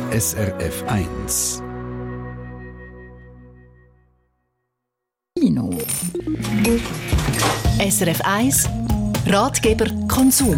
SRF 1. SRF 1 Ratgeber Konsum.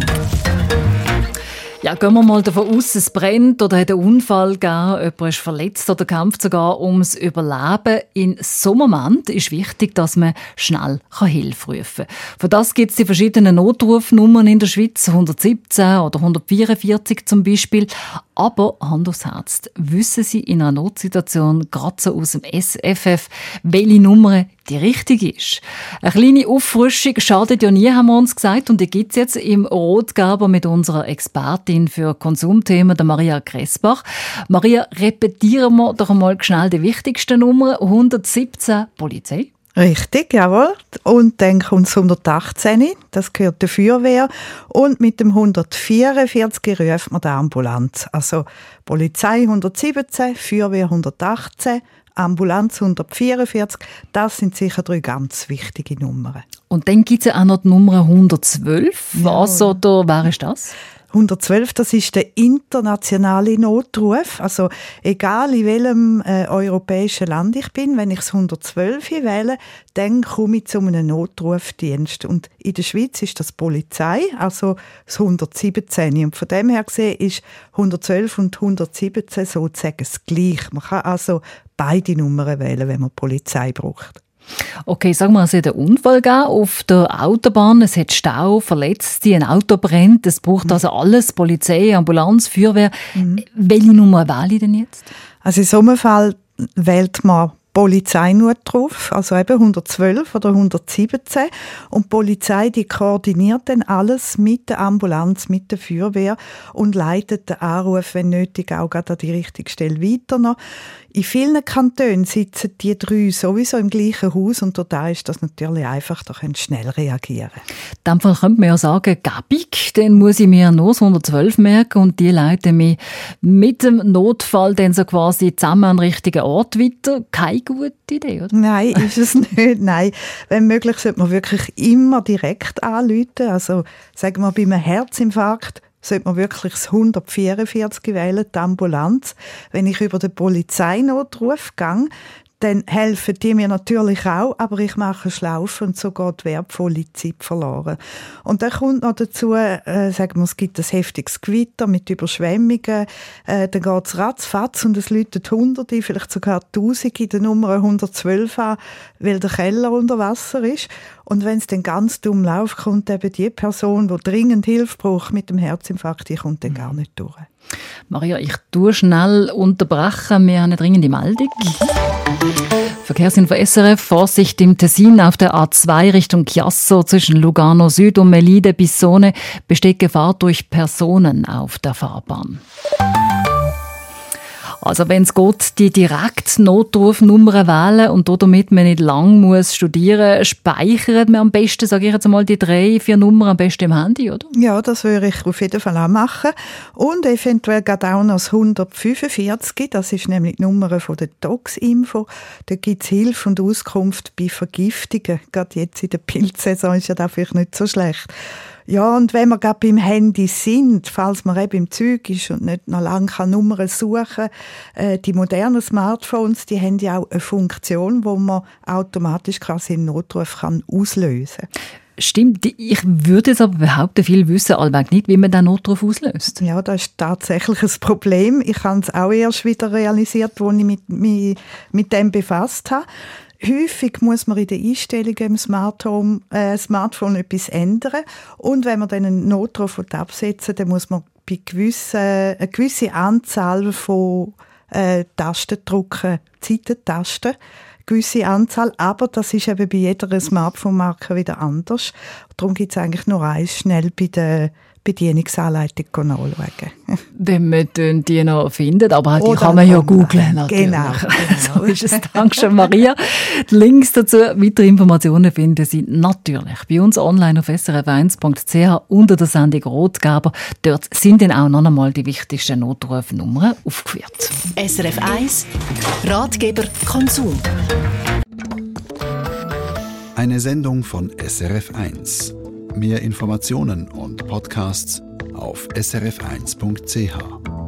Ja, gehen wir mal davon aus, es brennt oder hat einen Unfall gegeben, jemand ist verletzt oder kämpft sogar ums Überleben. In so einem Moment ist wichtig, dass man schnell Hilfe rufen kann. Für das gibt es die verschiedenen Notrufnummern in der Schweiz, 117 oder 144 zum Beispiel. Aber Hand aufs Herz, wissen Sie in einer Notsituation, gerade so aus dem SFF, welche Nummer die richtige ist? Eine kleine Auffrischung schadet ja nie, haben wir uns gesagt. Und die gibt es jetzt im Rotgeber mit unserer Expertin für Konsumthemen, der Maria Kressbach. Maria, repetieren wir doch einmal schnell die wichtigsten Nummern. 117 Polizei. Richtig, jawohl. Und dann kommt das 118, das gehört der Feuerwehr. Und mit dem 144 ruft man die Ambulanz. Also Polizei 117, Feuerwehr 118, Ambulanz 144. Das sind sicher 3 ganz wichtige Nummern. Und dann gibt es ja auch noch die Nummer 112. Was oder wer ist das? 112, das ist der internationale Notruf. Also egal in welchem europäischen Land ich bin, wenn ich das 112 wähle, dann komme ich zu einem Notrufdienst. Und in der Schweiz ist das Polizei, also das 117. Und von dem her gesehen ist 112 und 117 sozusagen das Gleiche. Man kann also beide Nummern wählen, wenn man Polizei braucht. Okay, sagen wir, es hat einen Unfall gegeben auf der Autobahn, es hat Stau, Verletzte, ein Auto brennt, es braucht also alles, Polizei, Ambulanz, Feuerwehr. Welche Nummer wähle ich denn jetzt? Also in so einem Fall wählt man Polizeinotruf, also eben 112 oder 117. Und die Polizei, die koordiniert dann alles mit der Ambulanz, mit der Feuerwehr und leitet den Anruf, wenn nötig, auch gerade an die richtige Stelle weiter noch. In vielen Kantonen sitzen die 3 sowieso im gleichen Haus und da ist das natürlich einfach, da können sie schnell reagieren. In dem Fall könnte man ja sagen, gäbig, dann muss ich mir nur das 112 merken und die leiten mich mit dem Notfall dann so quasi zusammen an den richtigen Ort weiter. Keine gute Idee, oder? Nein, ist es nicht. Nein, wenn möglich sollte man wirklich immer direkt anrufen. Also sagen wir bei einem Herzinfarkt, sollte man wirklich das 144 wählen, die Ambulanz. Wenn ich über den Polizeinotruf gehe, dann helfen die mir natürlich auch, aber ich mache Schlaufen und so geht wertvolle Zeit verloren. Und dann kommt noch dazu, sagen wir, es gibt ein heftiges Gewitter mit Überschwemmungen, dann geht es ratzfatz und es läutet Hunderte, vielleicht sogar Tausende der Nummer 112 an, weil der Keller unter Wasser ist. Und wenn es dann ganz dumm läuft, kommt eben die Person, die dringend Hilfe braucht mit dem Herzinfarkt, die kommt dann gar nicht durch. Maria, ich tue schnell unterbrechen. Wir haben eine dringende Meldung. Verkehrsinfo SRF, Vorsicht im Tessin auf der A2 Richtung Chiasso zwischen Lugano Süd und Melide Bissone besteht Gefahr durch Personen auf der Fahrbahn. Also wenn es geht, die Direkt-Notrufnummern wählen und damit man nicht lang muss studieren, speichert man am besten, sage ich jetzt mal, die 3-4 Nummern am besten im Handy, oder? Ja, das würde ich auf jeden Fall auch machen. Und eventuell gerade auch noch das 145, das ist nämlich die Nummer von der Tox-Info. Da gibt es Hilfe und Auskunft bei Vergiftungen. Gerade jetzt in der Pilzsaison ist ja das vielleicht nicht so schlecht. Ja, und wenn wir gerade beim Handy sind, falls man eben im Zug ist und nicht noch lange Nummern suchen kann, die modernen Smartphones, die haben ja auch eine Funktion, wo man automatisch quasi einen Notruf kann auslösen kann. Stimmt, ich würde jetzt aber behaupten, viele wissen allweg nicht, wie man den Notruf auslöst. Ja, das ist tatsächlich ein Problem. Ich habe es auch erst wieder realisiert, als ich mich mit dem befasst habe. Häufig muss man in den Einstellungen im Smartphone etwas ändern. Und wenn man dann einen Notruf absetzen will, dann muss man bei eine gewisse Anzahl von Tasten drücken, Zeitentasten. Gewisse Anzahl, aber das ist eben bei jeder Smartphone-Marke wieder anders. Darum gibt es eigentlich nur eins, schnell bei der Bedienungsanleitung nachschauen. Wenn man die noch findet, aber die kann man ja googlen. Genau. So ist es. Dankeschön, Maria. Die Links dazu, weitere Informationen finden Sie natürlich bei uns online auf srf1.ch unter der Sendung Rotgeber. Dort sind dann auch noch einmal die wichtigsten Notrufnummern aufgeführt. SRF 1 Ratgeber Konsum. Eine Sendung von SRF 1. Mehr Informationen und Podcasts auf srf1.ch.